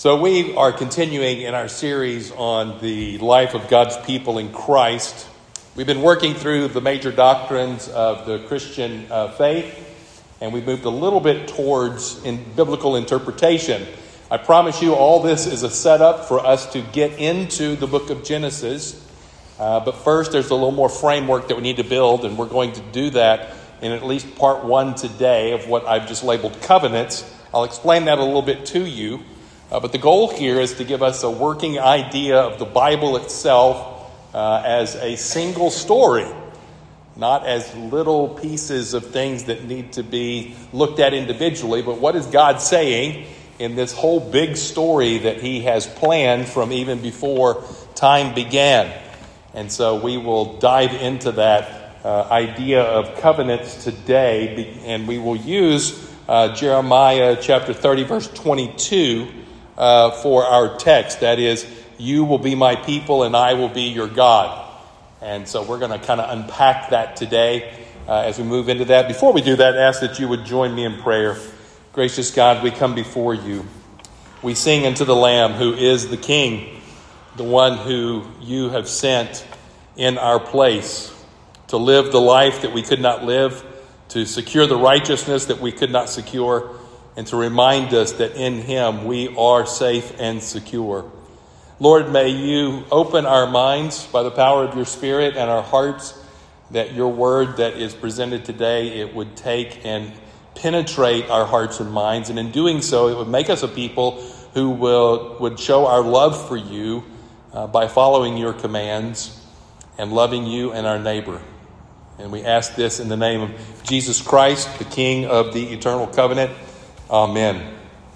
So we are continuing in our series on the life of God's people in Christ. We've been working through the major doctrines of the Christian faith, and we've moved a little bit towards biblical interpretation. I promise you all this is a setup for us to get into the book of Genesis. But first, there's a little more framework that we need to build, and we're going to do that in at least part one today of what I've just labeled covenants. I'll explain that a little bit to you. But the goal here is to give us a working idea of the Bible itself as a single story, not as little pieces of things that need to be looked at individually, but what is God saying in this whole big story that he has planned from even before time began. And so we will dive into that idea of covenants today, and we will use Jeremiah chapter 30, verse 22 for our text. That is, you will be my people and I will be your God. And so we're going to kind of unpack that today as we move into that. Before we do that, I ask that you would join me in prayer. Gracious God, we come before you. We sing unto the Lamb who is the King, the one who you have sent in our place to live the life that we could not live, to secure the righteousness that we could not secure, and to remind us that in him we are safe and secure. Lord, may you open our minds by the power of your Spirit and our hearts, that your word that is presented today, it would take and penetrate our hearts and minds. And in doing so, it would make us a people who would show our love for you by following your commands and loving you and our neighbor. And we ask this in the name of Jesus Christ, the King of the eternal covenant. Amen.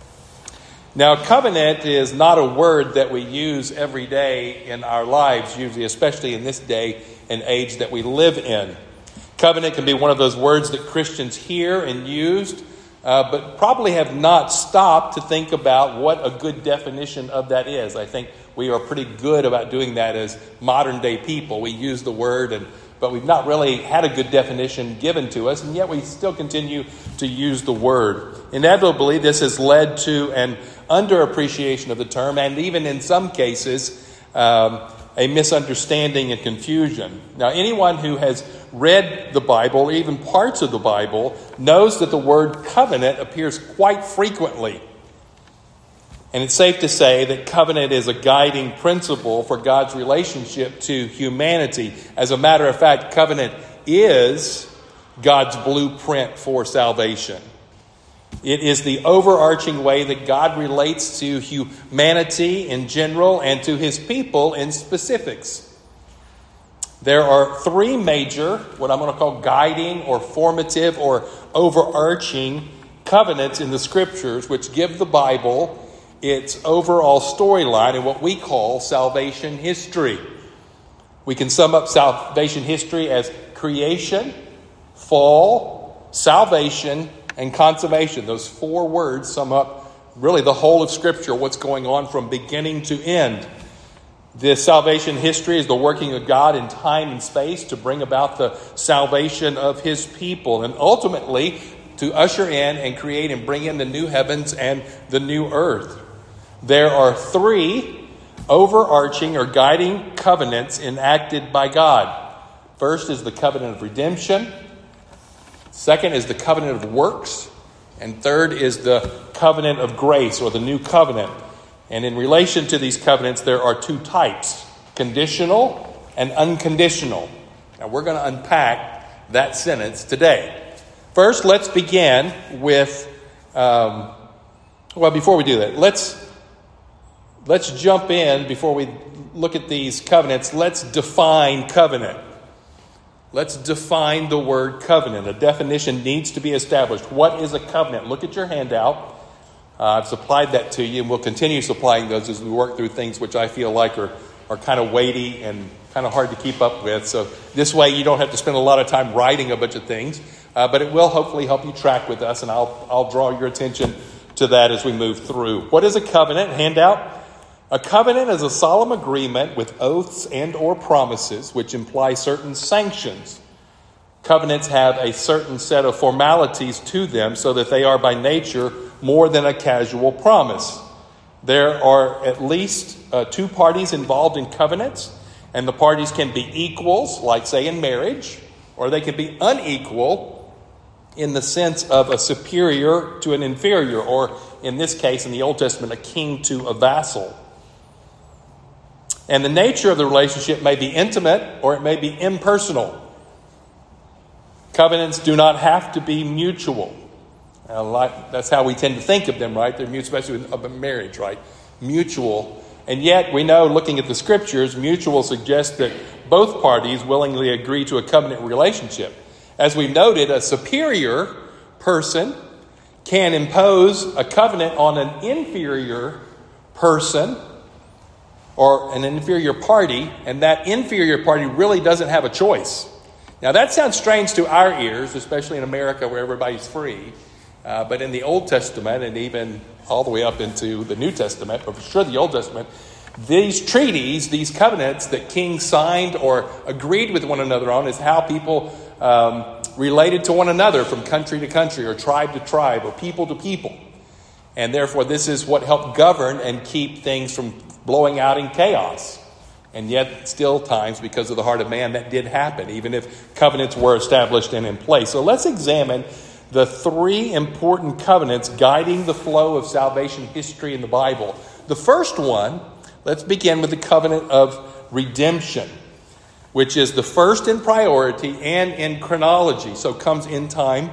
Now, covenant is not a word that we use every day in our lives, usually, especially in this day and age that we live in. Covenant can be one of those words that Christians hear and used, but probably have not stopped to think about what a good definition of that is. I think we are pretty good about doing that as modern day people. We use the word, but we've not really had a good definition given to us, and yet we still continue to use the word. Inevitably, this has led to an underappreciation of the term, and even in some cases, a misunderstanding and confusion. Now, anyone who has read the Bible, even parts of the Bible, knows that the word covenant appears quite frequently. And it's safe to say that covenant is a guiding principle for God's relationship to humanity. As a matter of fact, covenant is God's blueprint for salvation. It is the overarching way that God relates to humanity in general and to his people in specifics. There are three major, what I'm going to call guiding or formative or overarching covenants in the scriptures, which give the Bible its overall storyline and what we call salvation history. We can sum up salvation history as creation, fall, salvation, and consummation. Those four words sum up really the whole of Scripture, what's going on from beginning to end. This salvation history is the working of God in time and space to bring about the salvation of his people, and ultimately to usher in and create and bring in the new heavens and the new earth. There are three overarching or guiding covenants enacted by God. First is the covenant of redemption. Second is the covenant of works. And third is the covenant of grace, or the new covenant. And in relation to these covenants, there are two types: conditional and unconditional. Now we're going to unpack that sentence today. First, let's begin with, before we do that, let's jump in before we look at these covenants. Let's define covenant. Let's define the word covenant. A definition needs to be established. What is a covenant? Look at your handout. I've supplied that to you, and we'll continue supplying those as we work through things which I feel like are kind of weighty and kind of hard to keep up with. So this way you don't have to spend a lot of time writing a bunch of things, but it will hopefully help you track with us, and I'll draw your attention to that as we move through. What is a covenant? Handout. A covenant is a solemn agreement with oaths and or promises which imply certain sanctions. Covenants have a certain set of formalities to them so that they are by nature more than a casual promise. There are at least two parties involved in covenants, and the parties can be equals, like say in marriage, or they can be unequal in the sense of a superior to an inferior, or in this case, in the Old Testament, a king to a vassal. And the nature of the relationship may be intimate or it may be impersonal. Covenants do not have to be mutual. That's how we tend to think of them, right? They're mutual, especially in marriage, right? Mutual. And yet we know, looking at the scriptures, mutual suggests that both parties willingly agree to a covenant relationship. As we've noted, a superior person can impose a covenant on an inferior person or an inferior party, and that inferior party really doesn't have a choice. Now that sounds strange to our ears, especially in America where everybody's free. But in the Old Testament, and even all the way up into the New Testament, but for sure the Old Testament, these treaties, these covenants that kings signed or agreed with one another on is how people related to one another from country to country or tribe to tribe or people to people. And therefore this is what helped govern and keep things from blowing out in chaos. And yet still times, because of the heart of man, that did happen, even if covenants were established and in place. So let's examine the three important covenants guiding the flow of salvation history in the Bible. The first one, let's begin with the covenant of redemption, which is the first in priority and in chronology, so comes in time.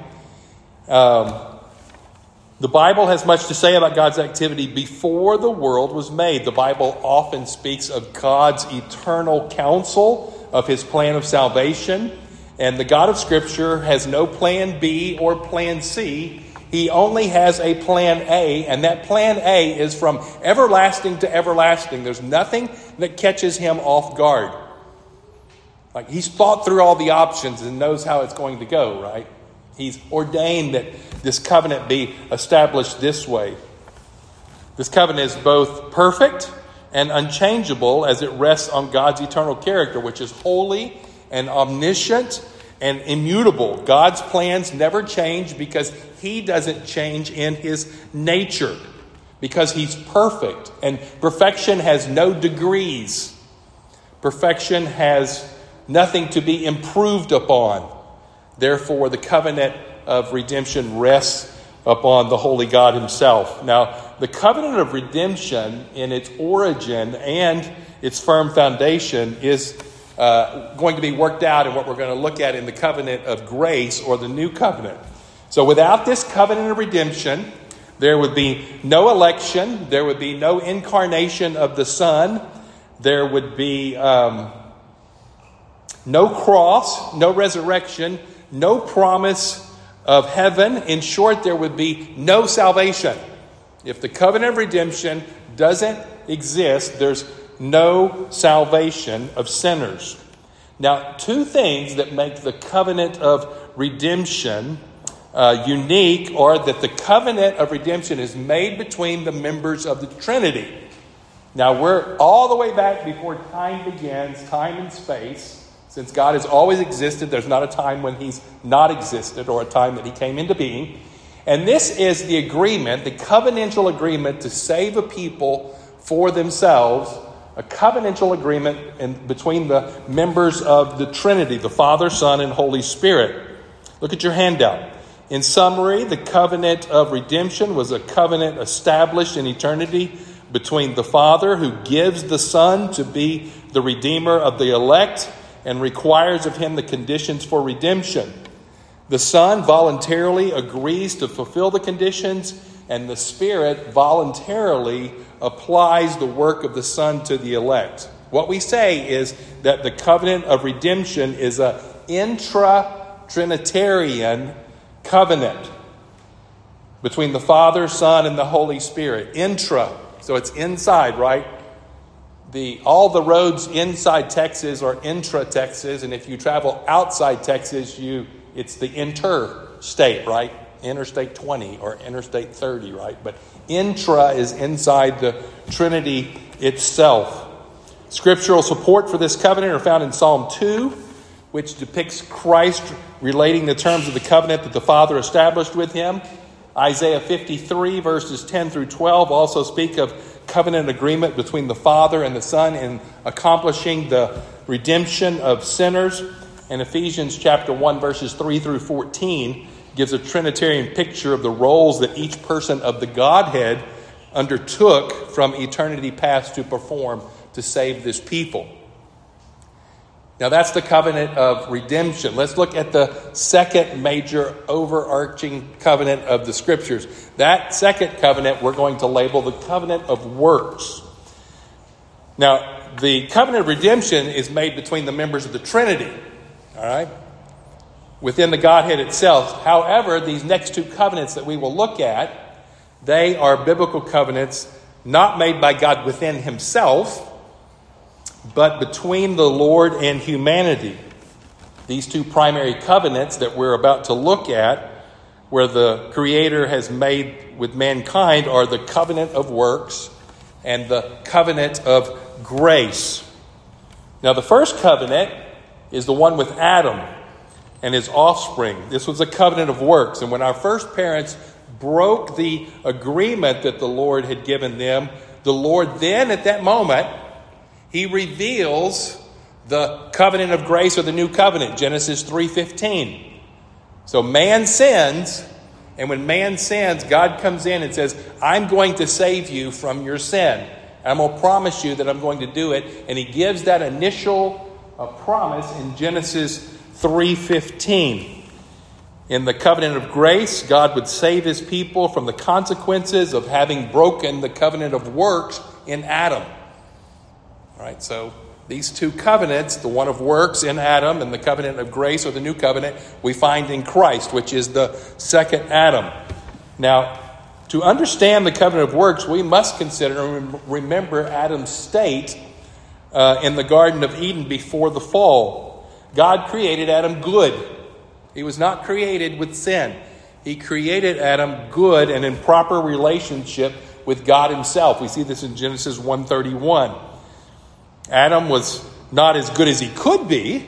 The Bible has much to say about God's activity before the world was made. The Bible often speaks of God's eternal counsel, of his plan of salvation. And the God of Scripture has no plan B or plan C. He only has a plan A, and that plan A is from everlasting to everlasting. There's nothing that catches him off guard. Like, he's thought through all the options and knows how it's going to go, right? He's ordained that this covenant be established this way. This covenant is both perfect and unchangeable as it rests on God's eternal character, which is holy and omniscient and immutable. God's plans never change because he doesn't change in his nature, because he's perfect. And perfection has no degrees. Perfection has nothing to be improved upon. Therefore, the covenant of redemption rests upon the holy God himself. Now, the covenant of redemption in its origin and its firm foundation is going to be worked out in what we're going to look at in the covenant of grace, or the new covenant. So without this covenant of redemption, there would be no election, there would be no incarnation of the Son, there would be no cross, no resurrection, no promise of heaven. In short, there would be no salvation. If the covenant of redemption doesn't exist, there's no salvation of sinners. Now, two things that make the covenant of redemption unique are that the covenant of redemption is made between the members of the Trinity. Now, we're all the way back before time begins, time and space. Since God has always existed, there's not a time when he's not existed or a time that he came into being. And this is the agreement, the covenantal agreement to save a people for themselves, a covenantal agreement between the members of the Trinity, the Father, Son, and Holy Spirit. Look at your handout. In summary, the covenant of redemption was a covenant established in eternity between the Father, who gives the Son to be the Redeemer of the elect and requires of him the conditions for redemption. The Son voluntarily agrees to fulfill the conditions, and the Spirit voluntarily applies the work of the Son to the elect. What we say is that the covenant of redemption is an intra-Trinitarian covenant between the Father, Son, and the Holy Spirit. Intra, so it's inside, right? All the roads inside Texas are intra-Texas, and if you travel outside Texas, it's the interstate, right? Interstate 20 or Interstate 30, right? But intra is inside the Trinity itself. Scriptural support for this covenant are found in Psalm 2, which depicts Christ relating the terms of the covenant that the Father established with him. Isaiah 53, verses 10 through 12 also speak of covenant agreement between the Father and the Son in accomplishing the redemption of sinners. And Ephesians chapter 1, verses 3 through 14 gives a Trinitarian picture of the roles that each person of the Godhead undertook from eternity past to perform to save this people. Now that's the covenant of redemption. Let's look at the second major overarching covenant of the Scriptures. That second covenant we're going to label the covenant of works. Now, the covenant of redemption is made between the members of the Trinity, all right, within the Godhead itself. However, these next two covenants that we will look at, they are biblical covenants not made by God within himself, but between the Lord and humanity. These two primary covenants that we're about to look at, where the Creator has made with mankind, are the covenant of works and the covenant of grace. Now, the first covenant is the one with Adam and his offspring. This was a covenant of works. And when our first parents broke the agreement that the Lord had given them, the Lord then, at that moment, he reveals the covenant of grace, or the new covenant, Genesis 3:15. So man sins, and when man sins, God comes in and says, I'm going to save you from your sin. I'm going to promise you that I'm going to do it. And he gives that initial promise in Genesis 3:15. In the covenant of grace, God would save his people from the consequences of having broken the covenant of works in Adam. All right, so these two covenants, the one of works in Adam and the covenant of grace, or the new covenant, we find in Christ, which is the second Adam. Now, to understand the covenant of works, we must consider and remember Adam's state in the Garden of Eden before the fall. God created Adam good. He was not created with sin. He created Adam good and in proper relationship with God himself. We see this in Genesis 1:31. Adam was not as good as he could be,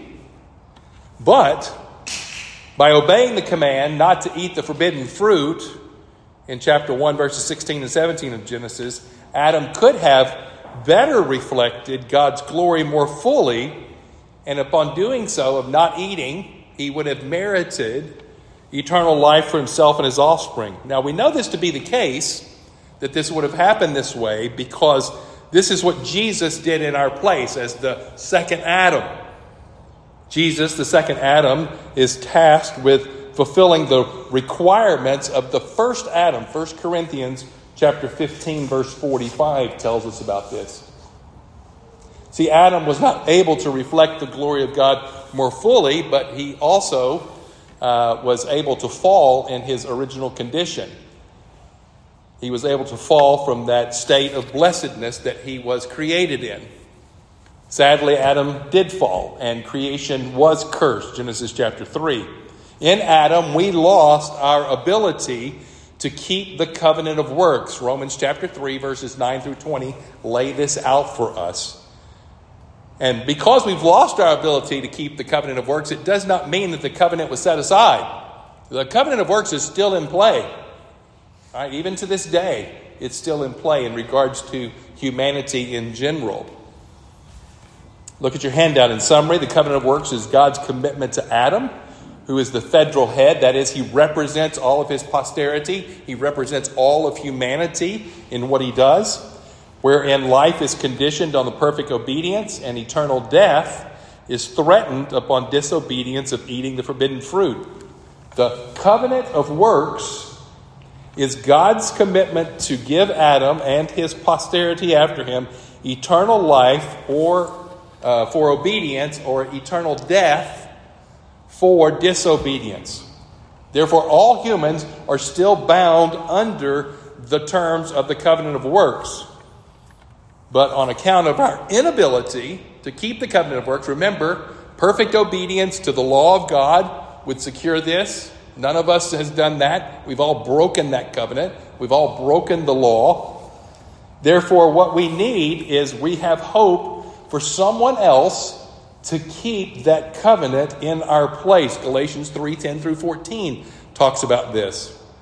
but by obeying the command not to eat the forbidden fruit in chapter 1, verses 16 and 17 of Genesis, Adam could have better reflected God's glory more fully, and upon doing so, of not eating, he would have merited eternal life for himself and his offspring. Now, we know this to be the case, that this would have happened this way, because this is what Jesus did in our place as the second Adam. Jesus, the second Adam, is tasked with fulfilling the requirements of the first Adam. 1 Corinthians chapter 15, verse 45 tells us about this. See, Adam was not able to reflect the glory of God more fully, but he also was able to fall in his original condition. He was able to fall from that state of blessedness that he was created in. Sadly, Adam did fall, and creation was cursed, Genesis chapter 3. In Adam, we lost our ability to keep the covenant of works. Romans chapter 3, verses 9 through 20 lay this out for us. And because we've lost our ability to keep the covenant of works, it does not mean that the covenant was set aside. The covenant of works is still in play. All right, even to this day, it's still in play in regards to humanity in general. Look at your handout. In summary, the covenant of works is God's commitment to Adam, who is the federal head. That is, he represents all of his posterity. He represents all of humanity in what he does, wherein life is conditioned on the perfect obedience and eternal death is threatened upon disobedience of eating the forbidden fruit. The covenant of works is God's commitment to give Adam and his posterity after him eternal life or for obedience, or eternal death for disobedience. Therefore, all humans are still bound under the terms of the covenant of works. But on account of our inability to keep the covenant of works, remember, perfect obedience to the law of God would secure this. None of us has done that. We've all broken that covenant. We've all broken the law. Therefore, what we need is we have hope for someone else to keep that covenant in our place. Galatians 3:10 through 14 talks about this.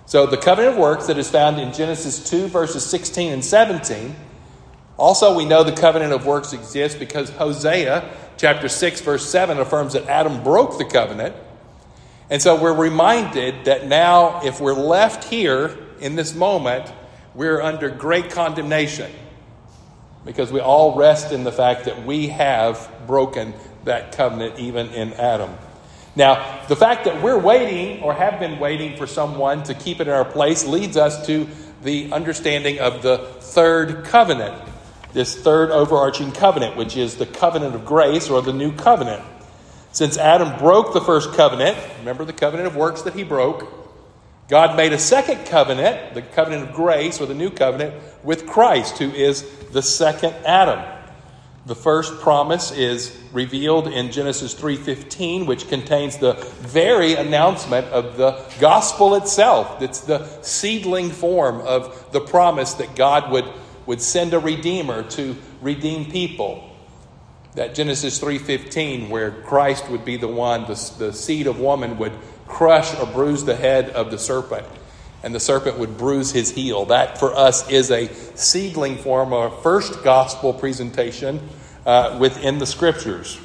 So the covenant of works that is found in Genesis 2, verses 16 and 17. Also, we know the covenant of works exists because Hosea chapter 6, verse 7 affirms that Adam broke the covenant. And so we're reminded that now, if we're left here in this moment, we're under great condemnation because we all rest in the fact that we have broken that covenant even in Adam. Now, the fact that we're waiting or have been waiting for someone to keep it in our place leads us to the understanding of the third covenant, this third overarching covenant, which is the covenant of grace or the new covenant. Since Adam broke the first covenant, remember the covenant of works that he broke, God made a second covenant, the covenant of grace or the new covenant, with Christ, who is the second Adam. The first promise is revealed in Genesis 3:15, which contains the very announcement of the gospel itself. It's the seedling form of the promise that God would send a redeemer to redeem people. That Genesis 3:15, where Christ would be the one, the seed of woman would crush or bruise the head of the serpent, and the serpent would bruise his heel. That for us is a seedling form, or first gospel presentation within the Scriptures.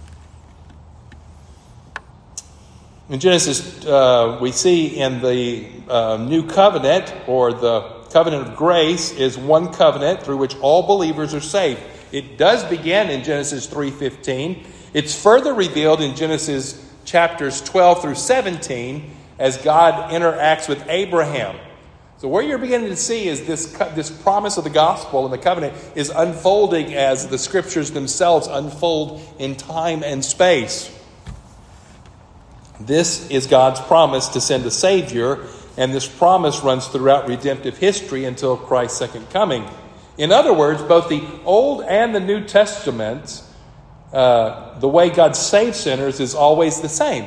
In Genesis, we see in the new covenant, or the covenant of grace, is one covenant through which all believers are saved. It does begin in Genesis 3:15. It's further revealed in Genesis chapters 12 through 17 as God interacts with Abraham. So what you're beginning to see is this promise of the gospel and the covenant is unfolding as the Scriptures themselves unfold in time and space. This is God's promise to send a Savior, and this promise runs throughout redemptive history until Christ's second coming. In other words, both the Old and the New Testaments, the way God saves sinners is always the same.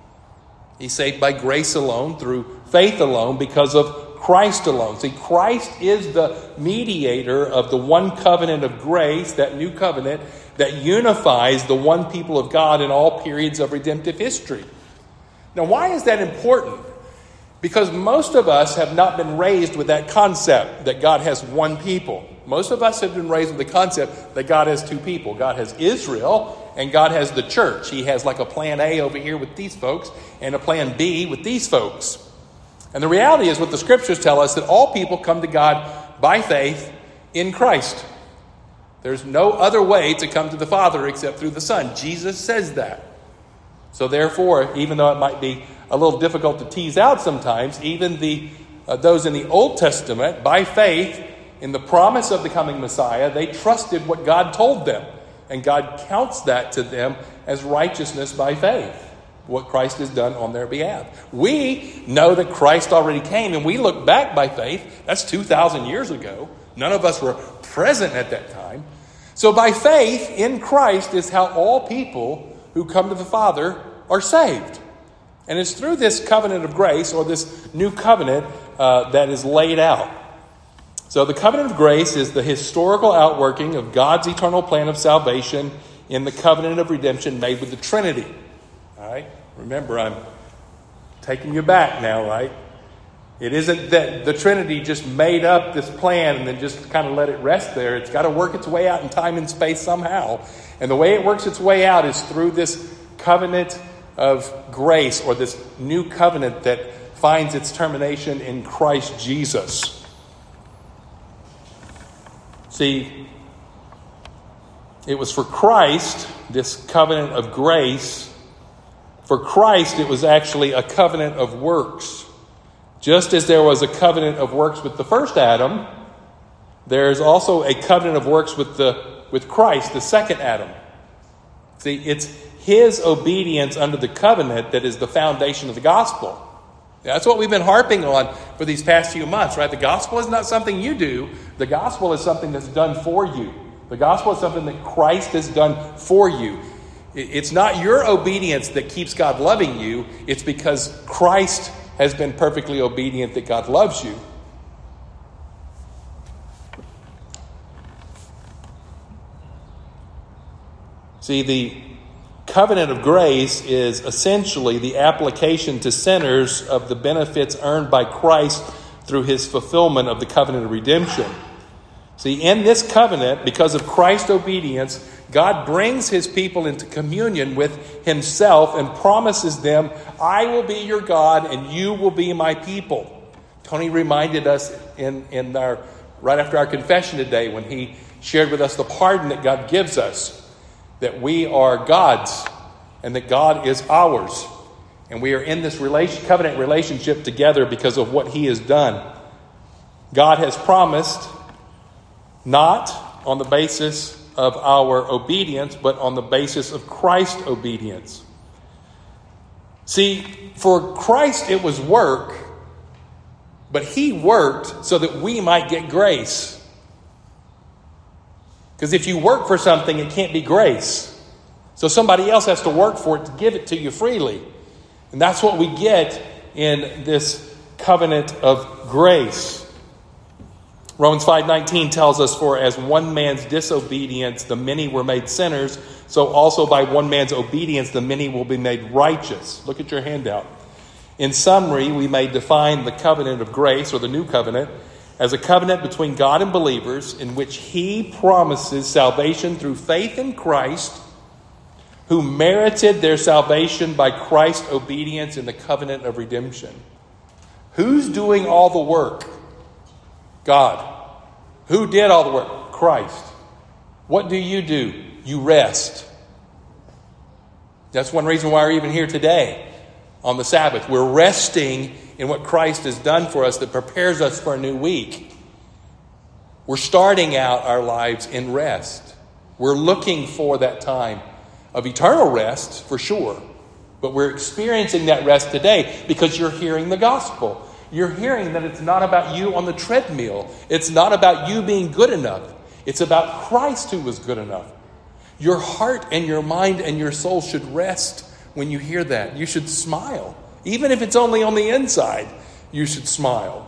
He's saved by grace alone, through faith alone, because of Christ alone. See, Christ is the mediator of the one covenant of grace, that new covenant that unifies the one people of God in all periods of redemptive history. Now, why is that important? Because most of us have not been raised with that concept that God has one people. Most of us have been raised with the concept that God has two people. God has Israel and God has the church. He has like a plan A over here with these folks and a plan B with these folks. And the reality is what the Scriptures tell us, that all people come to God by faith in Christ. There's no other way to come to the Father except through the Son. Jesus says that. So therefore, even though it might be a little difficult to tease out sometimes, even those in the Old Testament, by faith, in the promise of the coming Messiah, they trusted what God told them. And God counts that to them as righteousness by faith, what Christ has done on their behalf. We know that Christ already came, and we look back by faith. That's 2,000 years ago. None of us were present at that time. So by faith in Christ is how all people who come to the Father are saved. And it's through this covenant of grace, or this new covenant, that is laid out. So the covenant of grace is the historical outworking of God's eternal plan of salvation in the covenant of redemption made with the Trinity. All right? Remember, I'm taking you back now, right? It isn't that the Trinity just made up this plan and then just kind of let it rest there. It's got to work its way out in time and space somehow. And the way it works its way out is through this covenant of grace, or this new covenant that finds its termination in Christ Jesus. See, it was for Christ, this covenant of grace, for Christ it was actually a covenant of works. Just as there was a covenant of works with the first Adam, there is also a covenant of works with Christ, the second Adam. See, it's his obedience under the covenant that is the foundation of the gospel. That's what we've been harping on for these past few months, right? The gospel is not something you do. The gospel is something that's done for you. The gospel is something that Christ has done for you. It's not your obedience that keeps God loving you. It's because Christ has been perfectly obedient that God loves you. See, the covenant of grace is essentially the application to sinners of the benefits earned by Christ through his fulfillment of the covenant of redemption. See, in this covenant, because of Christ's obedience, God brings his people into communion with himself and promises them, I will be your God and you will be my people. Tony reminded us in our right after our confession today when he shared with us the pardon that God gives us, that we are God's and that God is ours. And we are in this covenant relationship together because of what he has done. God has promised, not on the basis of our obedience, but on the basis of Christ's obedience. See, for Christ it was work, but he worked so that we might get grace. Because if you work for something, it can't be grace. So somebody else has to work for it to give it to you freely. And that's what we get in this covenant of grace. Romans 5:19 tells us, for as one man's disobedience, the many were made sinners, so also by one man's obedience, the many will be made righteous. Look at your handout. In summary, we may define the covenant of grace, or the new covenant, as a covenant between God and believers in which he promises salvation through faith in Christ, who merited their salvation by Christ's obedience in the covenant of redemption. Who's doing all the work? God. Who did all the work? Christ. What do? You rest. That's one reason why we're even here today on the Sabbath. We're resting in what Christ has done for us that prepares us for a new week. We're starting out our lives in rest. We're looking for that time of eternal rest for sure. But we're experiencing that rest today because you're hearing the gospel. You're hearing that it's not about you on the treadmill. It's not about you being good enough. It's about Christ who was good enough. Your heart and your mind and your soul should rest when you hear that. You should smile. Even if it's only on the inside, you should smile.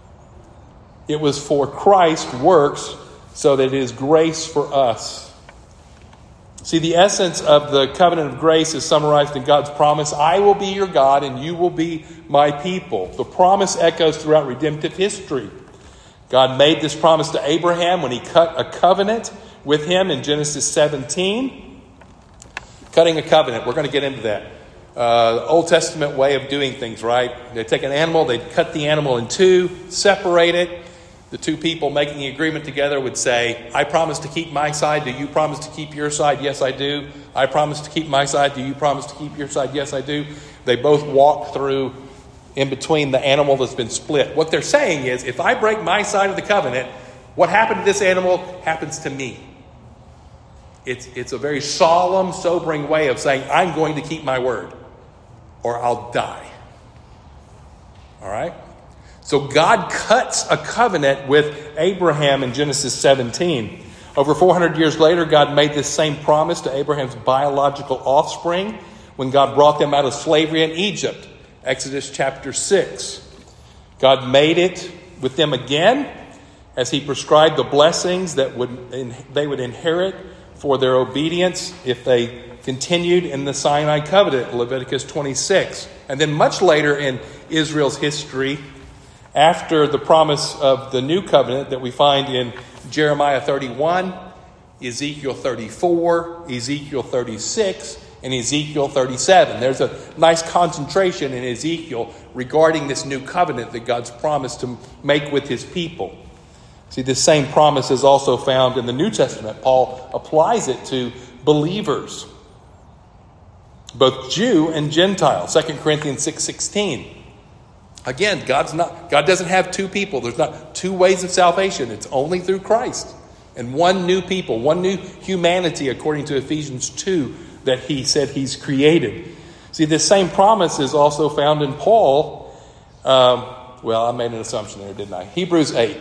It was for Christ works so that it is grace for us. See, the essence of the covenant of grace is summarized in God's promise. I will be your God and you will be my people. The promise echoes throughout redemptive history. God made this promise to Abraham when he cut a covenant with him in Genesis 17. Cutting a covenant, we're going to get into that. Old Testament way of doing things, right? They take an animal, they cut the animal in two, separate it. The two people making the agreement together would say, I promise to keep my side. Do you promise to keep your side? Yes, I do. I promise to keep my side. Do you promise to keep your side? Yes, I do. They both walk through in between the animal that's been split. What they're saying is, if I break my side of the covenant, what happened to this animal happens to me. It's a very solemn, sobering way of saying, I'm going to keep my word or I'll die. All right? So God cuts a covenant with Abraham in Genesis 17. Over 400 years later, God made this same promise to Abraham's biological offspring when God brought them out of slavery in Egypt. Exodus chapter 6. God made it with them again as he prescribed the blessings that they would inherit for their obedience if they continued in the Sinai covenant, Leviticus 26. And then much later in Israel's history, after the promise of the new covenant that we find in Jeremiah 31, Ezekiel 34, Ezekiel 36, and Ezekiel 37. There's a nice concentration in Ezekiel regarding this new covenant that God's promised to make with his people. See, this same promise is also found in the New Testament. Paul applies it to believers, both Jew and Gentile. 2 Corinthians 6:16. Again, God doesn't have two people. There's not two ways of salvation. It's only through Christ. And one new people, one new humanity, according to Ephesians 2, that he said he's created. See, this same promise is also found in Paul. I made an assumption there, didn't I? Hebrews 8.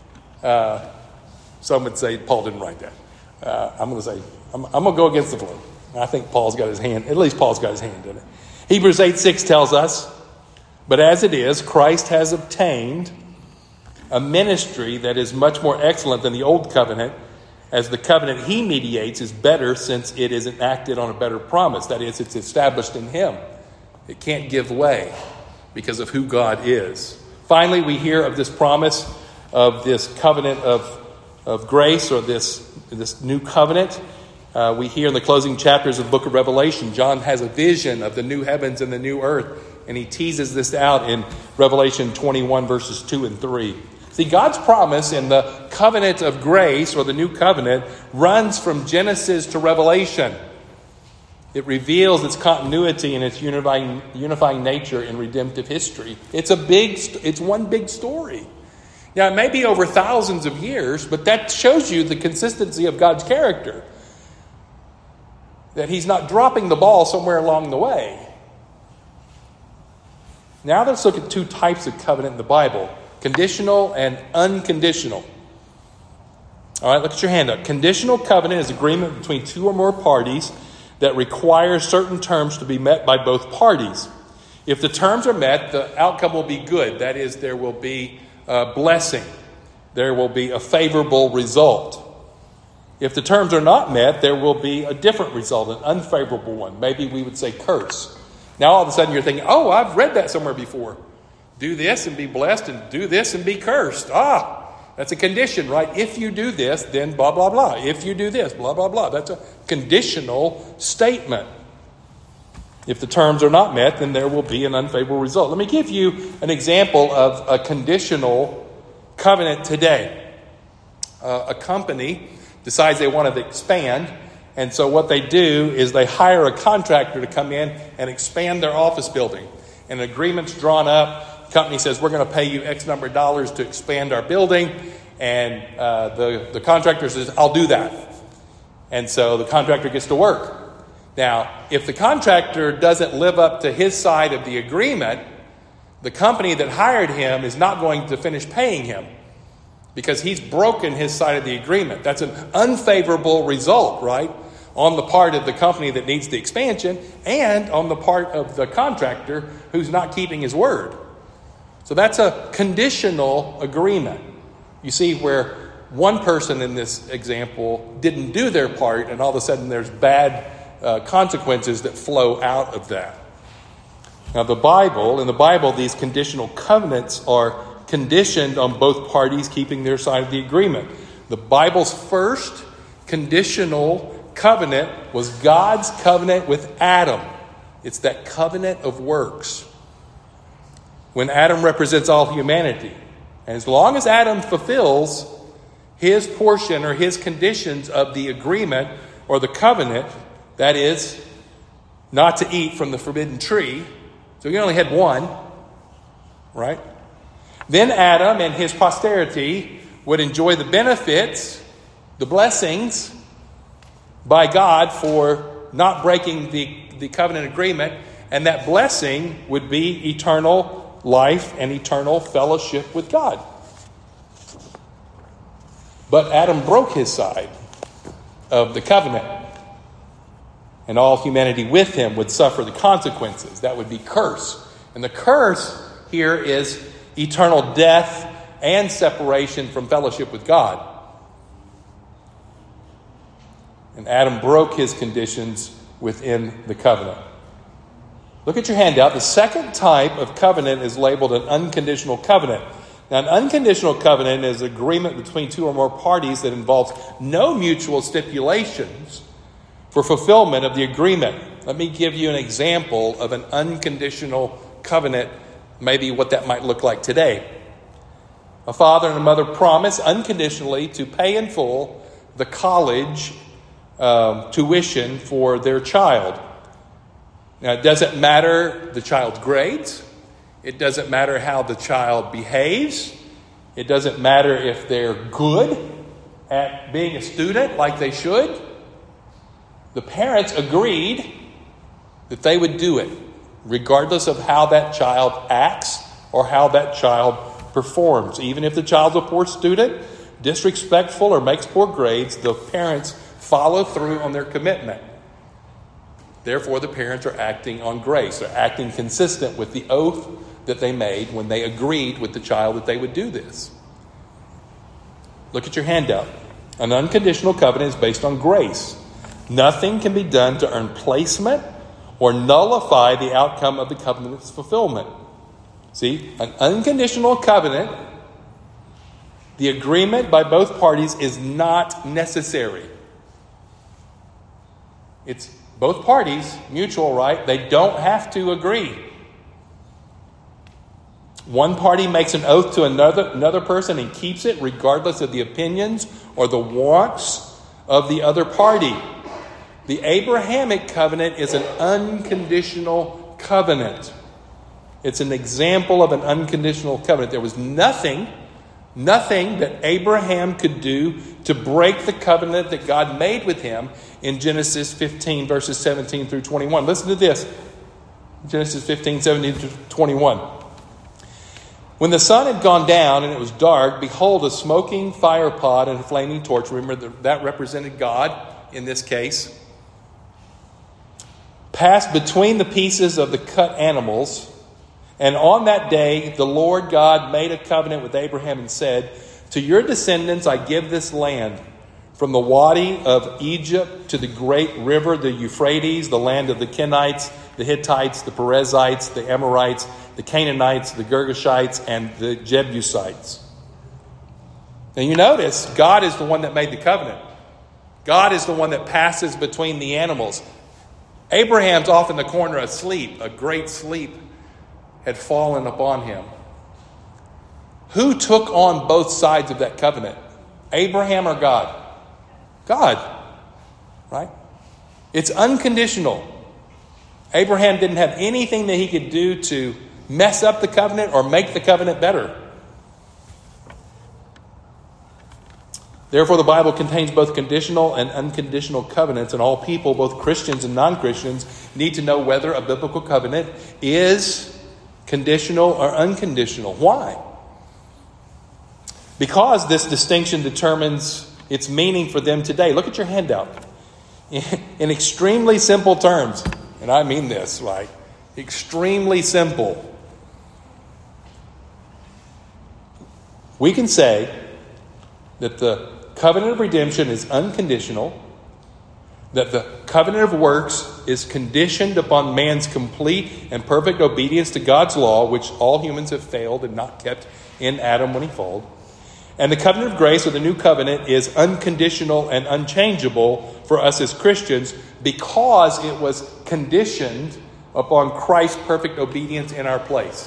Some would say Paul didn't write that. I'm going to go against the flow. I think Paul's got his hand in it. Hebrews 8:6 tells us, but as it is, Christ has obtained a ministry that is much more excellent than the old covenant, as the covenant he mediates is better since it is enacted on a better promise. That is, it's established in him. It can't give way because of who God is. Finally, we hear of this promise of this covenant of grace, or this new covenant. We hear in the closing chapters of the book of Revelation, John has a vision of the new heavens and the new earth, and he teases this out in Revelation 21, verses 2 and 3. See, God's promise in the covenant of grace, or the new covenant, runs from Genesis to Revelation. It reveals its continuity and its unifying nature in redemptive history. It's one big story. Now, it may be over thousands of years, but that shows you the consistency of God's character. That he's not dropping the ball somewhere along the way. Now let's look at two types of covenant in the Bible: conditional and unconditional. All right, look at your handout. Conditional covenant is agreement between two or more parties that requires certain terms to be met by both parties. If the terms are met, the outcome will be good. That is, there will be a blessing. There will be a favorable result. If the terms are not met, there will be a different result, an unfavorable one. Maybe we would say curse. Now all of a sudden you're thinking, oh, I've read that somewhere before. Do this and be blessed, and do this and be cursed. That's a condition, right? If you do this, then blah, blah, blah. If you do this, blah, blah, blah. That's a conditional statement. If the terms are not met, then there will be an unfavorable result. Let me give you an example of a conditional covenant today. A company decides they want to expand, and so what they do is they hire a contractor to come in and expand their office building. And an agreement's drawn up. The company says, we're going to pay you X number of dollars to expand our building. And the contractor says, I'll do that. And so the contractor gets to work. Now, if the contractor doesn't live up to his side of the agreement, the company that hired him is not going to finish paying him, because he's broken his side of the agreement. That's an unfavorable result, right? On the part of the company that needs the expansion, and on the part of the contractor who's not keeping his word. So that's a conditional agreement. You see where one person in this example didn't do their part, and all of a sudden there's bad consequences that flow out of that. Now in the Bible, these conditional covenants are conditioned on both parties keeping their side of the agreement. The Bible's first conditional covenant was God's covenant with Adam. It's that covenant of works, when Adam represents all humanity. And as long as Adam fulfills his portion or his conditions of the agreement or the covenant, that is, not to eat from the forbidden tree, so he only had one, right? Then Adam and his posterity would enjoy the benefits, the blessings by God for not breaking the covenant agreement, and that blessing would be eternal life and eternal fellowship with God. But Adam broke his side of the covenant, and all humanity with him would suffer the consequences. That would be curse. And the curse here is eternal death and separation from fellowship with God. And Adam broke his conditions within the covenant. Look at your handout. The second type of covenant is labeled an unconditional covenant. Now, an unconditional covenant is an agreement between two or more parties that involves no mutual stipulations for fulfillment of the agreement. Let me give you an example of an unconditional covenant, maybe what that might look like today. A father and a mother promise unconditionally to pay in full the college tuition for their child. Now, it doesn't matter the child's grades. It doesn't matter how the child behaves. It doesn't matter if they're good at being a student like they should. The parents agreed that they would do it, regardless of how that child acts or how that child performs. Even if the child's a poor student, disrespectful, or makes poor grades, the parents follow through on their commitment. Therefore, the parents are acting on grace. They're acting consistent with the oath that they made when they agreed with the child that they would do this. Look at your handout. An unconditional covenant is based on grace. Nothing can be done to earn placement or nullify the outcome of the covenant's fulfillment. See, an unconditional covenant, the agreement by both parties is not necessary. It's both parties, mutual, right? They don't have to agree. One party makes an oath to another person and keeps it regardless of the opinions or the wants of the other party. The Abrahamic covenant is an unconditional covenant. It's an example of an unconditional covenant. There was nothing that Abraham could do to break the covenant that God made with him in Genesis 15, verses 17 through 21. Listen to this. Genesis 15, 17 through 21. When the sun had gone down and it was dark, behold, a smoking fire pot and a flaming torch. Remember, that represented God in this case. Passed between the pieces of the cut animals. And on that day, the Lord God made a covenant with Abraham and said, to your descendants I give this land, from the Wadi of Egypt to the great river, the Euphrates, the land of the Kenites, the Hittites, the Perizzites, the Amorites, the Canaanites, the Girgashites, and the Jebusites. And you notice, God is the one that made the covenant. God is the one that passes between the animals. Abraham's off in the corner asleep. A great sleep had fallen upon him. Who took on both sides of that covenant? Abraham or God? God. Right? It's unconditional. Abraham didn't have anything that he could do to mess up the covenant or make the covenant better. Therefore, the Bible contains both conditional and unconditional covenants, and all people, both Christians and non-Christians, need to know whether a biblical covenant is conditional or unconditional. Why? Because this distinction determines its meaning for them today. Look at your handout. In extremely simple terms, and I mean this, right? Extremely simple. We can say that the covenant of redemption is unconditional, that the covenant of works is conditioned upon man's complete and perfect obedience to God's law, which all humans have failed and not kept in Adam when he fell. And the covenant of grace, or the new covenant, is unconditional and unchangeable for us as Christians because it was conditioned upon Christ's perfect obedience in our place.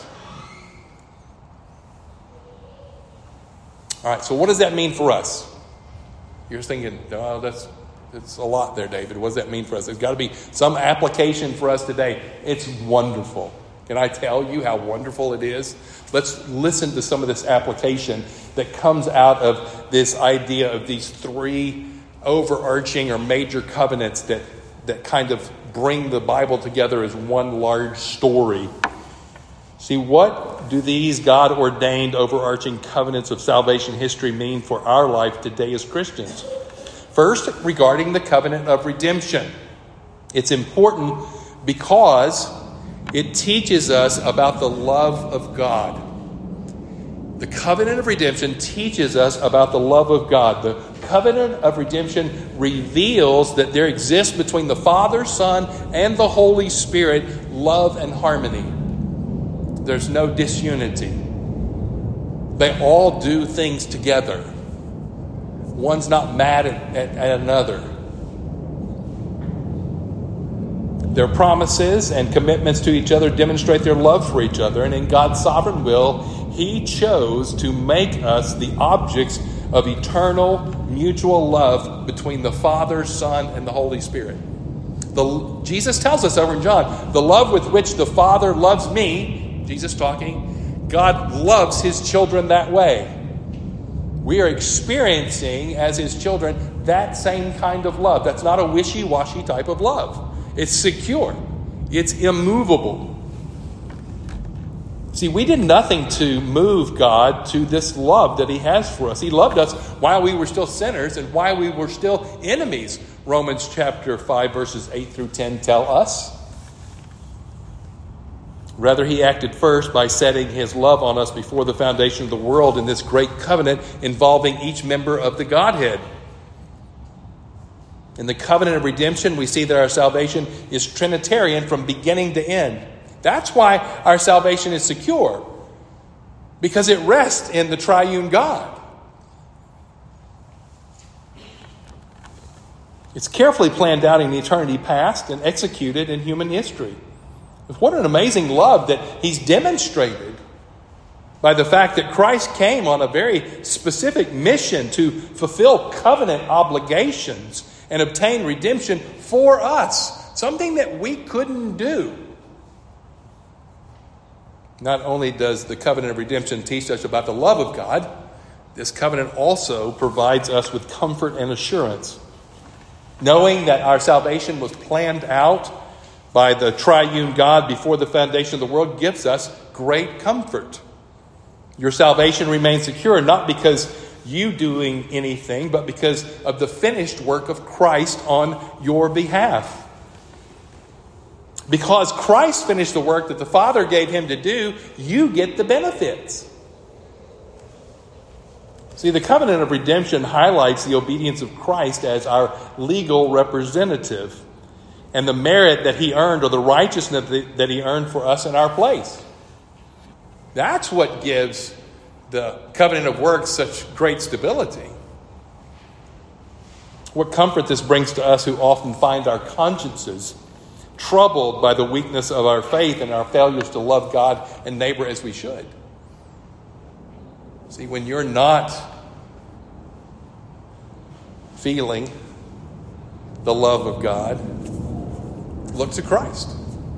All right, so what does that mean for us? You're thinking, oh, that's a lot there, David. What does that mean for us? There's got to be some application for us today. It's wonderful. Can I tell you how wonderful it is? Let's listen to some of this application that comes out of this idea of these three overarching or major covenants that kind of bring the Bible together as one large story. See, what do these God-ordained overarching covenants of salvation history mean for our life today as Christians? First, regarding the covenant of redemption. It's important because it teaches us about the love of God. The covenant of redemption teaches us about the love of God. The covenant of redemption reveals that there exists between the Father, Son, and the Holy Spirit love and harmony. There's no disunity. They all do things together. One's not mad at another. Their promises and commitments to each other demonstrate their love for each other. And in God's sovereign will, He chose to make us the objects of eternal mutual love between the Father, Son, and the Holy Spirit. Jesus tells us over in John, the love with which the Father loves me, Jesus talking, God loves His children that way. We are experiencing, as His children, that same kind of love. That's not a wishy-washy type of love. It's secure. It's immovable. See, we did nothing to move God to this love that He has for us. He loved us while we were still sinners and while we were still enemies. Romans chapter 5, verses 8 through 10 tell us. Rather, He acted first by setting His love on us before the foundation of the world in this great covenant involving each member of the Godhead. In the covenant of redemption, we see that our salvation is Trinitarian from beginning to end. That's why our salvation is secure, because it rests in the triune God. It's carefully planned out in eternity past and executed in human history. What an amazing love that he's demonstrated by the fact that Christ came on a very specific mission to fulfill covenant obligations and obtain redemption for us, something that we couldn't do. Not only does the covenant of redemption teach us about the love of God, this covenant also provides us with comfort and assurance. Knowing that our salvation was planned out by the triune God before the foundation of the world gives us great comfort. Your salvation remains secure not because you doing anything, but because of the finished work of Christ on your behalf. Because Christ finished the work that the Father gave him to do, you get the benefits. See, the covenant of redemption highlights the obedience of Christ as our legal representative and the merit that he earned, or the righteousness that he earned for us in our place. That's what gives the covenant of works such great stability. What comfort this brings to us who often find our consciences troubled by the weakness of our faith and our failures to love God and neighbor as we should. See, when you're not feeling the love of God, look to Christ.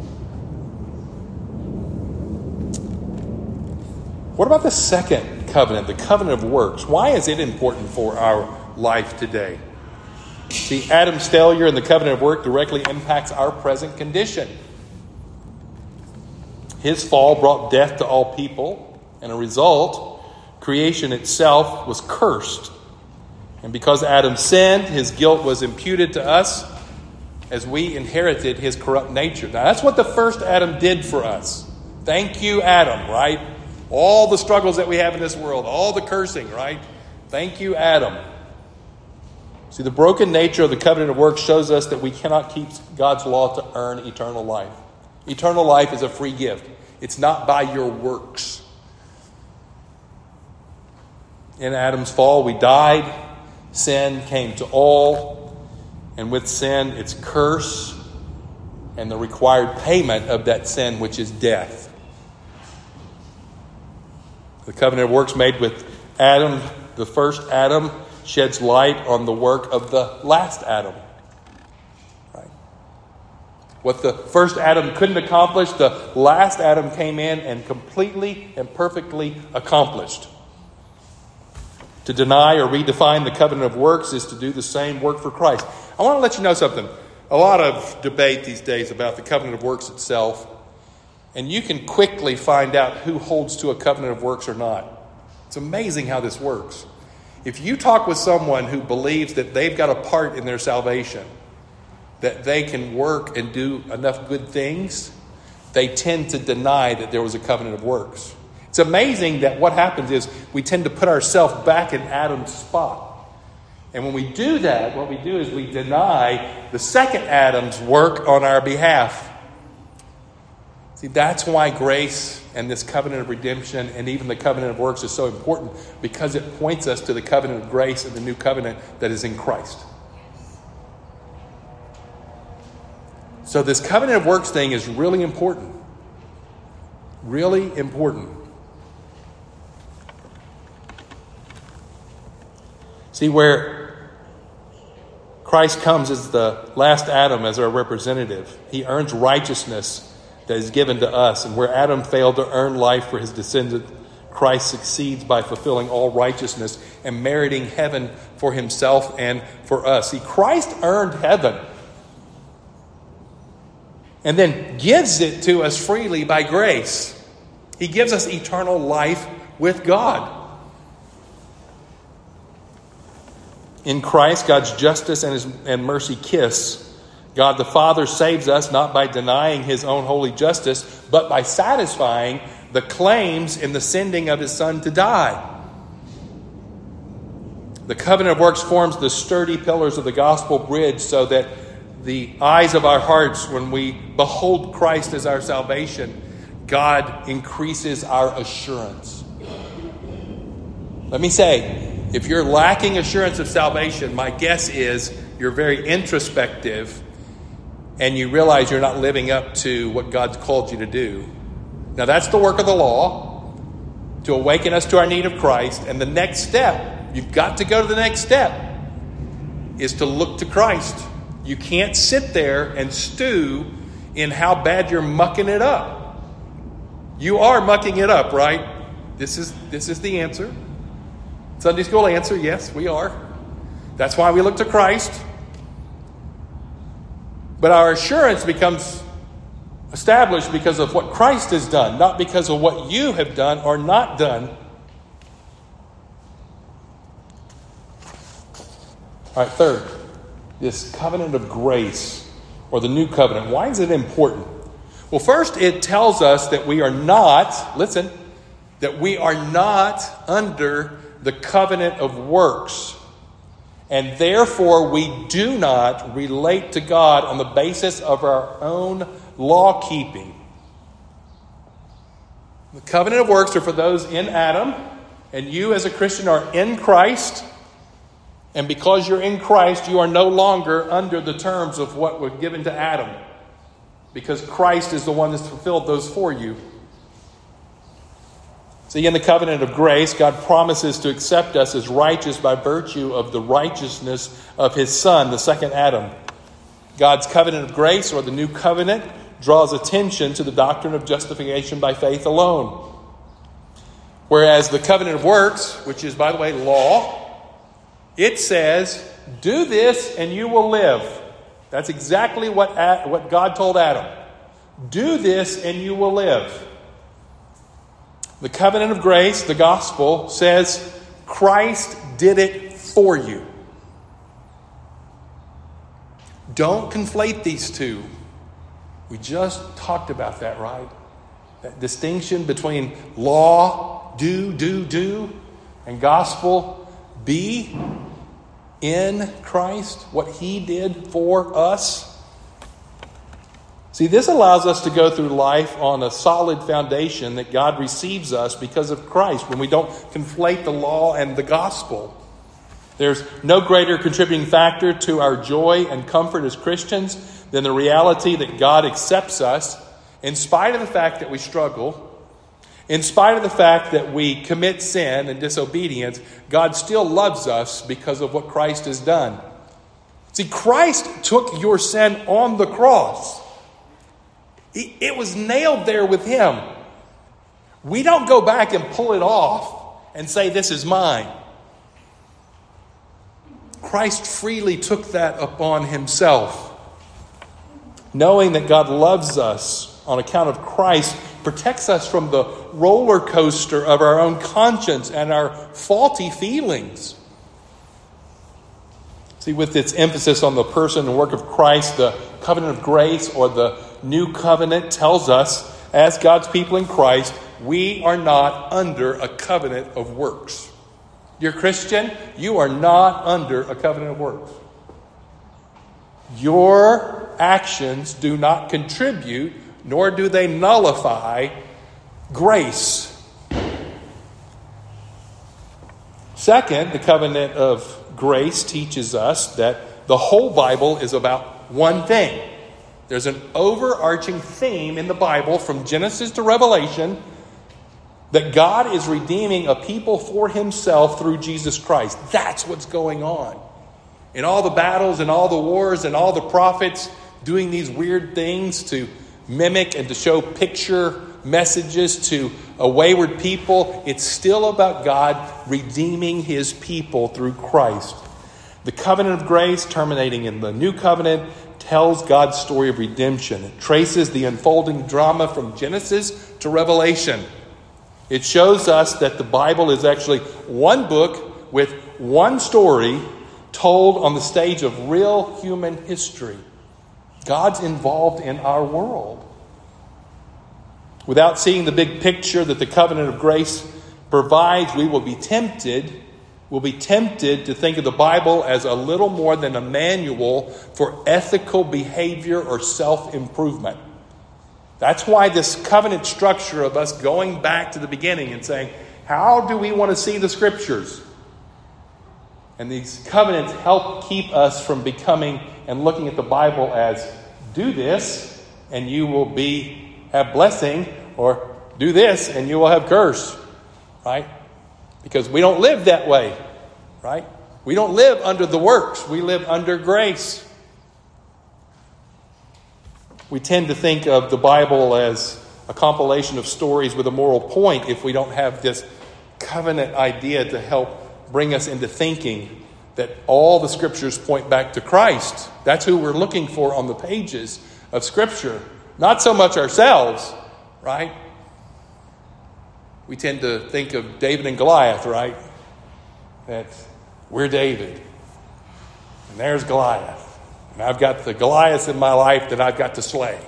What about the second covenant, the covenant of works? Why is it important for our life today? See, Adam's failure in the covenant of work directly impacts our present condition. His fall brought death to all people, and a result, creation itself was cursed. And because Adam sinned, his guilt was imputed to us as we inherited his corrupt nature. Now, that's what the first Adam did for us. Thank you, Adam, right? All the struggles that we have in this world, all the cursing, right? Thank you, Adam. See, the broken nature of the covenant of works shows us that we cannot keep God's law to earn eternal life. Eternal life is a free gift. It's not by your works. In Adam's fall, we died. Sin came to all. And with sin, it's curse and the required payment of that sin, which is death. The covenant of works made with Adam, the first Adam, sheds light on the work of the last Adam. Right? What the first Adam couldn't accomplish, the last Adam came in and completely and perfectly accomplished. To deny or redefine the covenant of works is to do the same work for Christ. I want to let you know something. A lot of debate these days about the covenant of works itself. And you can quickly find out who holds to a covenant of works or not. It's amazing how this works. If you talk with someone who believes that they've got a part in their salvation, that they can work and do enough good things, they tend to deny that there was a covenant of works. It's amazing that what happens is we tend to put ourselves back in Adam's spot. And when we do that, what we do is we deny the second Adam's work on our behalf. See, that's why grace and this covenant of redemption and even the covenant of works is so important, because it points us to the covenant of grace and the new covenant that is in Christ. So this covenant of works thing is really important. Really important. See, where Christ comes as the last Adam as our representative, he earns righteousness that is given to us. And where Adam failed to earn life for his descendant, Christ succeeds by fulfilling all righteousness and meriting heaven for himself and for us. See, Christ earned heaven and then gives it to us freely by grace. He gives us eternal life with God. In Christ, God's justice and mercy kiss. God the Father saves us not by denying his own holy justice, but by satisfying the claims in the sending of his Son to die. The covenant of works forms the sturdy pillars of the gospel bridge so that the eyes of our hearts, when we behold Christ as our salvation, God increases our assurance. Let me say, if you're lacking assurance of salvation, my guess is you're very introspective and you realize you're not living up to what God's called you to do. Now, that's the work of the law, to awaken us to our need of Christ. And the next step, you've got to go to the next step, is to look to Christ. You can't sit there and stew in how bad you're mucking it up. You are mucking it up, right? This is the answer. Sunday school answer, yes, we are. That's why we look to Christ. But our assurance becomes established because of what Christ has done, not because of what you have done or not done. All right, third, this covenant of grace, or the new covenant. Why is it important? Well, first, it tells us that we are not, listen, that we are not under the covenant of works. And therefore, we do not relate to God on the basis of our own law keeping. The covenant of works are for those in Adam, and you as a Christian are in Christ. And because you're in Christ, you are no longer under the terms of what were given to Adam, because Christ is the one that's fulfilled those for you. See, in the covenant of grace, God promises to accept us as righteous by virtue of the righteousness of his Son, the second Adam. God's covenant of grace, or the new covenant, draws attention to the doctrine of justification by faith alone. Whereas the covenant of works, which is, by the way, law, it says, do this and you will live. That's exactly what God told Adam. Do this and you will live. The covenant of grace, the gospel, says Christ did it for you. Don't conflate these two. We just talked about that, right? That distinction between law, do, and gospel, be in Christ, what he did for us. See, this allows us to go through life on a solid foundation that God receives us because of Christ, when we don't conflate the law and the gospel. There's no greater contributing factor to our joy and comfort as Christians than the reality that God accepts us in spite of the fact that we struggle, in spite of the fact that we commit sin and disobedience. God still loves us because of what Christ has done. See, Christ took your sin on the cross. It was nailed there with him. We don't go back and pull it off and say, this is mine. Christ freely took that upon himself. Knowing that God loves us on account of Christ protects us from the roller coaster of our own conscience and our faulty feelings. See, with its emphasis on the person and work of Christ, the covenant of grace, or the new covenant, tells us, as God's people in Christ, we are not under a covenant of works. Dear Christian, you are not under a covenant of works. Your actions do not contribute, nor do they nullify grace. Second, the covenant of grace teaches us that the whole Bible is about one thing. There's an overarching theme in the Bible from Genesis to Revelation that God is redeeming a people for himself through Jesus Christ. That's what's going on. In all the battles and all the wars and all the prophets doing these weird things to mimic and to show picture messages to a wayward people, it's still about God redeeming his people through Christ. The covenant of grace, terminating in the new covenant, tells God's story of redemption. It traces the unfolding drama from Genesis to Revelation. It shows us that the Bible is actually one book with one story told on the stage of real human history. God's involved in our world. Without seeing the big picture that the covenant of grace provides, we will be tempted will be tempted to think of the Bible as a little more than a manual for ethical behavior or self-improvement. That's why this covenant structure of us going back to the beginning and saying, how do we want to see the Scriptures? And these covenants help keep us from becoming and looking at the Bible as, do this and you will have blessing, or do this and you will have curse, right? Because we don't live that way, right? We don't live under the works. We live under grace. We tend to think of the Bible as a compilation of stories with a moral point if we don't have this covenant idea to help bring us into thinking that all the Scriptures point back to Christ. That's who we're looking for on the pages of Scripture. Not so much ourselves, right? We tend to think of David and Goliath, right? That we're David, and there's Goliath. And I've got the Goliaths in my life that I've got to slay.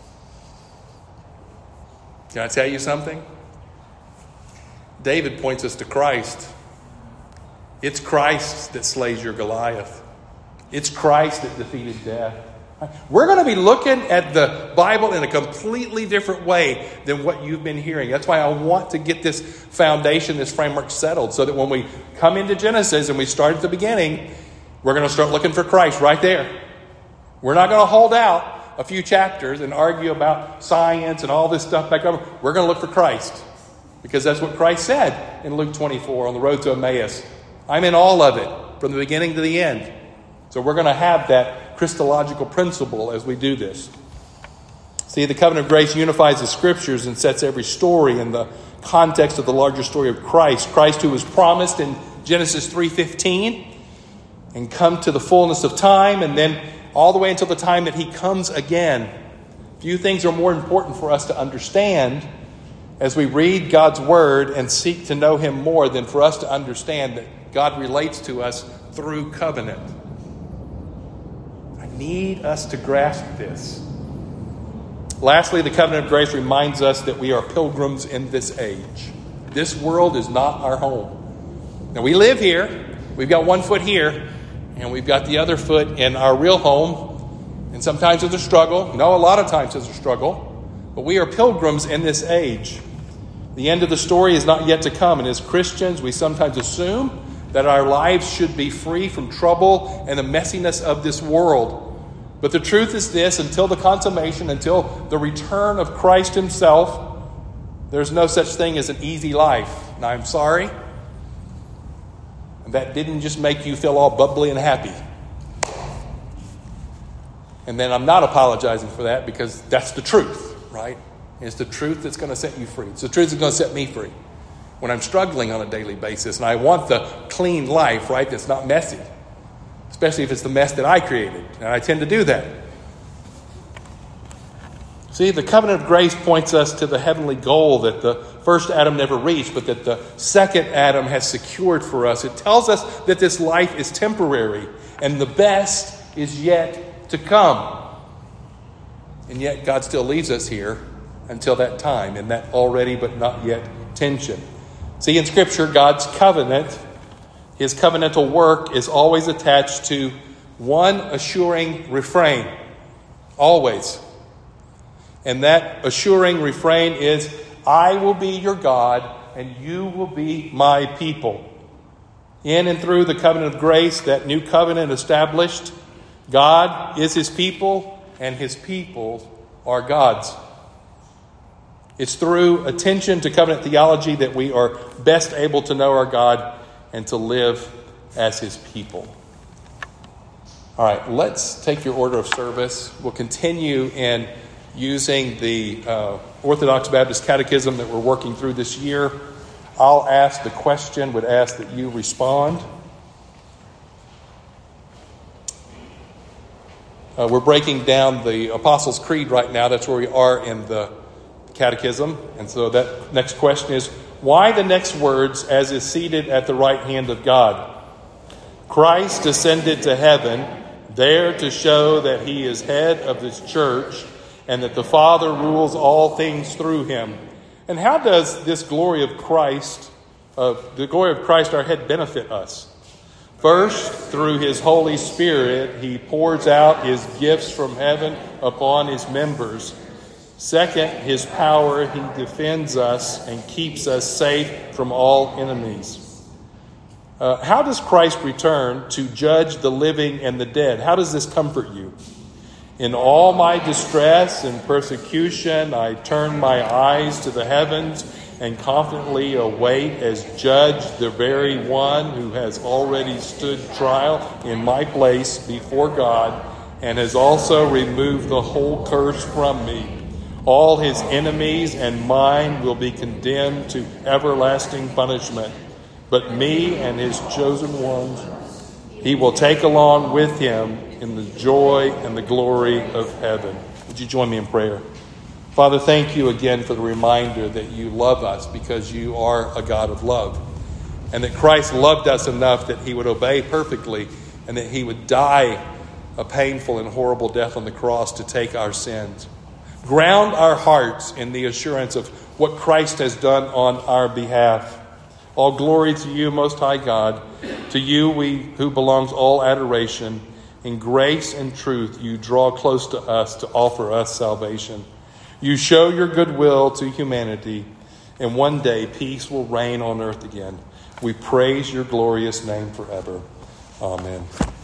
Can I tell you something? David points us to Christ. It's Christ that slays your Goliath. It's Christ that defeated death. We're going to be looking at the Bible in a completely different way than what you've been hearing. That's why I want to get this foundation, this framework settled, so that when we come into Genesis and we start at the beginning, we're going to start looking for Christ right there. We're not going to hold out a few chapters and argue about science and all this stuff back over. We're going to look for Christ, because that's what Christ said in Luke 24 on the road to Emmaus. I'm in all of it, from the beginning to the end. So we're going to have that Christological principle as we do this. See, the covenant of grace unifies the Scriptures and sets every story in the context of the larger story of Christ. Christ, who was promised in Genesis 3:15 and come to the fullness of time, and then all the way until the time that he comes again. Few things are more important for us to understand as we read God's Word and seek to know Him more than for us to understand that God relates to us through covenant. I need us to grasp this. Lastly, the covenant of grace reminds us that we are pilgrims in this age. This world is not our home. Now, we live here. We've got one foot here, and we've got the other foot in our real home. And sometimes there's a struggle. No, a lot of times there's a struggle. But we are pilgrims in this age. The end of the story is not yet to come. And as Christians, we sometimes assume that our lives should be free from trouble and the messiness of this world. But the truth is this: until the consummation, until the return of Christ Himself, there's no such thing as an easy life. Now, I'm sorry. That didn't just make you feel all bubbly and happy. And then I'm not apologizing for that, because that's the truth, right? It's the truth that's going to set you free. It's the truth that's going to set me free when I'm struggling on a daily basis. And I want the clean life, right, that's not messy. Especially if it's the mess that I created. And I tend to do that. See, the covenant of grace points us to the heavenly goal that the first Adam never reached, but that the second Adam has secured for us. It tells us that this life is temporary and the best is yet to come. And yet God still leaves us here until that time, in that already but not yet tension. See, in Scripture, God's covenant, His covenantal work, is always attached to one assuring refrain. Always. And that assuring refrain is, I will be your God and you will be my people. In and through the covenant of grace, that new covenant established, God is His people and His people are God's. It's through attention to covenant theology that we are best able to know our God and to live as His people. All right, let's take your order of service. We'll continue in using the Orthodox Baptist Catechism that we're working through this year. I'll ask the question, would ask that you respond. We're breaking down the Apostles' Creed right now. That's where we are in the Catechism. And so that next question is, why the next words, as is seated at the right hand of God? Christ ascended to heaven, there to show that He is head of His church, and that the Father rules all things through Him. And how does this glory of Christ the glory of Christ our head benefit us? First, through his Holy Spirit, he pours out his gifts from heaven upon his members. Second, his power, he defends us and keeps us safe from all enemies. How does Christ return to judge the living and the dead? How does this comfort you? In all my distress and persecution, I turn my eyes to the heavens and confidently await as judge the very one who has already stood trial in my place before God and has also removed the whole curse from me. All his enemies and mine will be condemned to everlasting punishment, but me and his chosen ones he will take along with him in the joy and the glory of heaven. Would you join me in prayer? Father, thank you again for the reminder that you love us because you are a God of love, and that Christ loved us enough that he would obey perfectly and that he would die a painful and horrible death on the cross to take our sins. Ground our hearts in the assurance of what Christ has done on our behalf. All glory to you, Most High God. To you who belongs all adoration. In grace and truth, you draw close to us to offer us salvation. You show your goodwill to humanity, and one day peace will reign on earth again. We praise your glorious name forever. Amen.